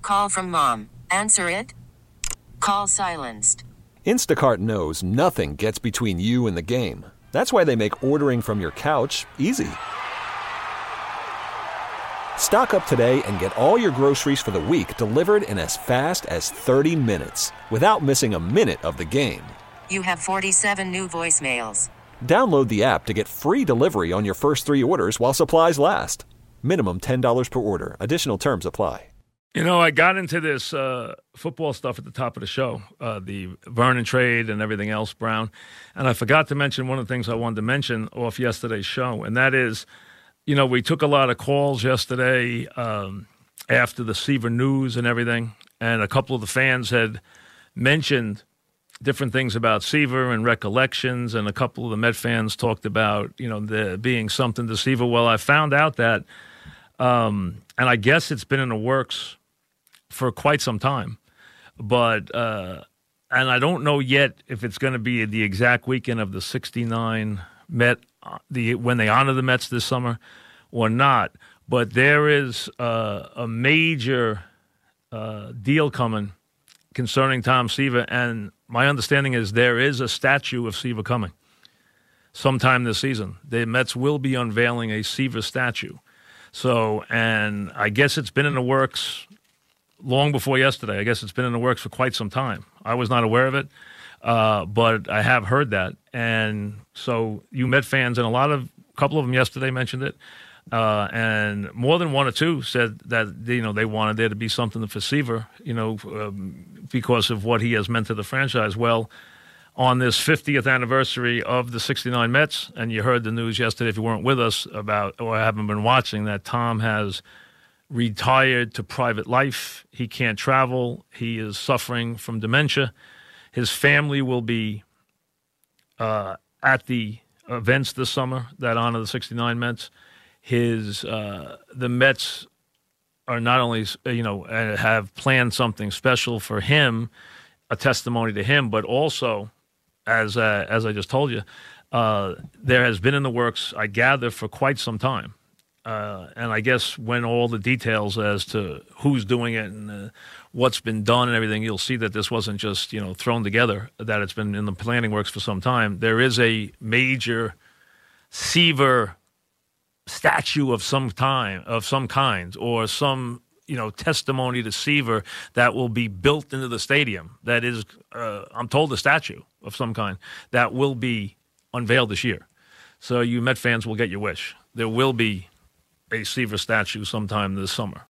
call from mom. Answer it. Call silenced. Instacart knows nothing gets between you and the game. That's why they make ordering from your couch easy. Stock up today and get all your groceries for the week delivered in as fast as 30 minutes without missing a minute of the game. You have 47 new voicemails. Download the app to get free delivery on your first 3 orders while supplies last. Minimum $10 per order. Additional terms apply. You know, I got into this football stuff at the top of the show, the Vernon trade and everything else, Brown. And I forgot to mention one of the things I wanted to mention off yesterday's show, and that is, you know, we took a lot of calls yesterday after the Seaver news and everything, and a couple of the fans had mentioned different things about Seaver and recollections, and a couple of the Met fans talked about, you know, there being something to Seaver. Well, I found out that, and I guess it's been in the works for quite some time, but and I don't know yet if it's going to be the exact weekend of the 69 Met, when they honor the Mets this summer or not, but there is a major deal coming concerning Tom Seaver, and my understanding is there is a statue of Seaver coming sometime this season. The Mets will be unveiling a Seaver statue. So, and I guess it's been in the works long before yesterday. I guess it's been in the works for quite some time. I was not aware of it, but I have heard that. And so you Met fans, and a couple of them yesterday mentioned it, and more than one or two said that, you know, they wanted there to be something for Seaver, you know, because of what he has meant to the franchise. Well, on this 50th anniversary of the 69 Mets, and you heard the news yesterday if you weren't with us about, or haven't been watching, that Tom has retired to private life. He can't travel. He is suffering from dementia. His family will be at the events this summer that honor the 69 Mets. The Mets are not only, you know, have planned something special for him, a testimony to him, but also, as I just told you, there has been in the works, I gather, for quite some time. And I guess when all the details as to who's doing it and what's been done and everything, you'll see that this wasn't just, you know, thrown together, that it's been in the planning works for some time. There is a major Seaver statue of some kind, or some, you know, testimony to Seaver that will be built into the stadium. That is, I'm told, a statue of some kind that will be unveiled this year. So you Met fans will get your wish. There will be a Seaver statue sometime this summer.